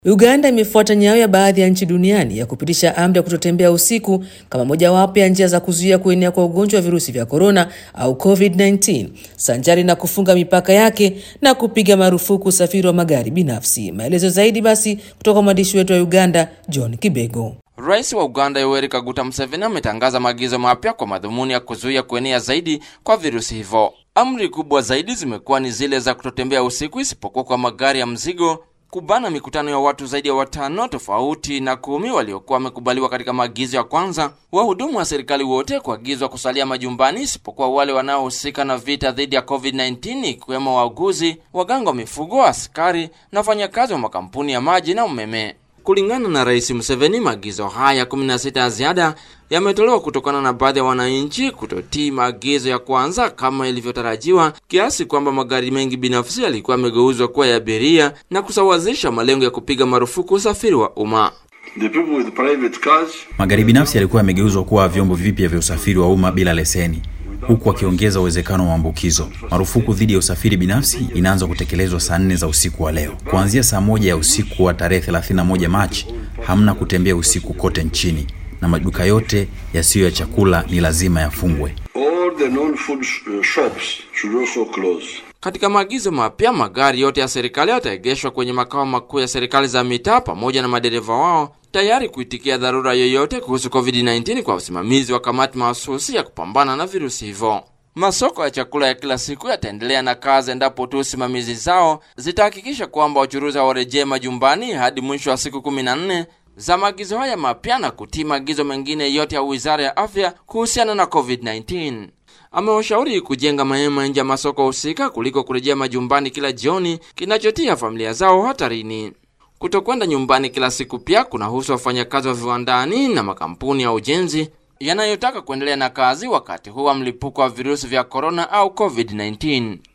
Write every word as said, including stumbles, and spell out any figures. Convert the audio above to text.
Uganda imefuata nyayo ya baadhi ya nchi duniani ya kupitisha amri ya kutotembea usiku kama mojawapo ya njia za kuzuia kuenea kwa ugonjwa wa virusi vya corona au COVID nineteen, sanjari na kufunga mipaka yake na kupiga marufuku usafiri wa magari binafsi. Maelezo zaidi basi kutoka mwandishi wetu wa Uganda, John Kibego. Rais wa Uganda Yoweri Kaguta Museveni ametangaza maagizo mapya kwa madhumuni ya kuzuia kuenea zaidi kwa virusi hivyo. Amri kubwa zaidi zimekuwa ni zile za kutotembea usiku isipokuwa kwa magari ya mzigo, kubana mikutano ya watu zaidi ya watano tofauti na kumi waliokuwa wamekubaliwa katika maagizo ya kwanza, wahudumu wa serikali wote kuagizwa kusalia majumbani isipokuwa wale wanaohusika na vita dhidi ya COVID nineteen, ikiwemo wauguzi, waganga wa mifugo, askari na wafanyakazi wa makampuni ya maji na umeme. Kulingana na Rais Museveni, maagizo haya kumi na sita ya ziada yametolewa kutokana na baadhi ya wananchi kutotii maagizo ya kwanza kama ilivyotarajiwa, kiasi kwamba magari mengi binafsi yalikuwa yamegeuzwa kuwa ya abiria na kusawazisha malengo ya kupiga marufuku usafiri wa umma. Magari binafsi yalikuwa yamegeuzwa kuwa vyombo vipya vya usafiri wa umma bila leseni, huku wakiongeza uwezekano wa maambukizo. Marufuku dhidi ya usafiri binafsi inaanza kutekelezwa saa nne za usiku wa leo. Kuanzia saa moja ya usiku wa tarehe thelathini na moja Machi, hamna kutembea usiku kote nchini, na maduka yote yasiyo ya chakula ni lazima yafungwe. All the non-food shops should also close. Katika maagizo mapya, magari yote ya serikali yataegeshwa kwenye makao makuu ya serikali za mitaa pamoja na madereva wao, tayari kuitikia dharura yoyote kuhusu COVID nineteen kwa usimamizi wa kamati mahususi ya kupambana na virusi hivyo. Masoko ya chakula ya kila siku yataendelea na kazi endapo tu usimamizi zao zitahakikisha kwamba wachuruzi warejee majumbani hadi mwisho wa siku kumi na nne za maagizo haya mapya na kutii maagizo mengine yote ya Wizara ya Afya kuhusiana na COVID nineteen. Amewashauri kujenga mahema nje ya masoko husika kuliko kurejea majumbani kila jioni, kinachotia familia zao hatarini. Kutokwenda nyumbani kila siku pia kunahusu wafanyakazi wa viwandani na makampuni ya ujenzi yanayotaka kuendelea na kazi wakati huu wa mlipuko wa virusi vya corona au COVID nineteen.